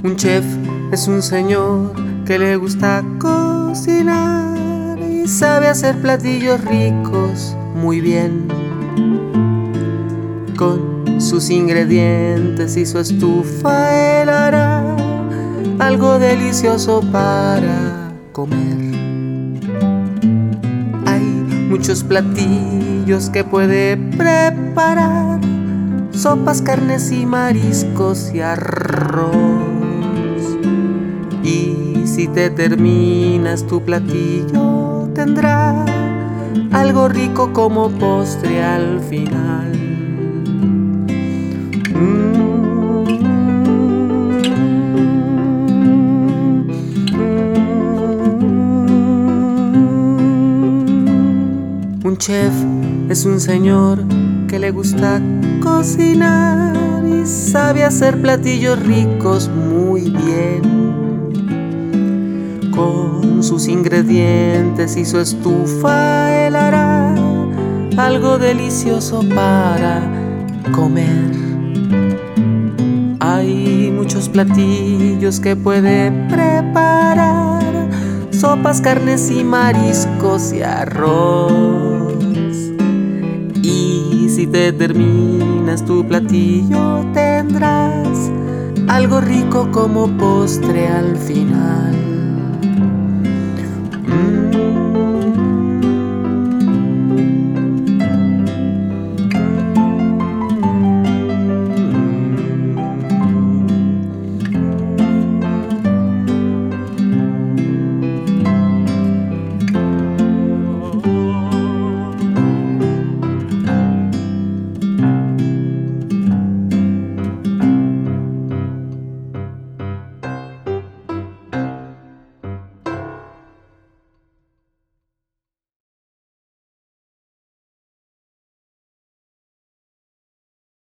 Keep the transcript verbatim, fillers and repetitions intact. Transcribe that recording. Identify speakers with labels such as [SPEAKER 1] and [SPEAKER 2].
[SPEAKER 1] Un chef es un señor que le gusta cocinar y sabe hacer platillos ricos muy bien. Con sus ingredientes y su estufa él hará algo delicioso para comer. Hay muchos platillos que puede preparar: sopas, carnes y mariscos y arroz. Y si te terminas tu platillo, tendrá algo rico como postre al final. Mm. Un chef es un señor que le gusta cocinar y sabe hacer platillos ricos muy bien. Con sus ingredientes y su estufa él hará algo delicioso para comer. Hay muchos platillos que puede preparar: sopas, carnes y mariscos y arroz. Y si te terminas tu platillo, tendrás algo rico como postre al final. Mm.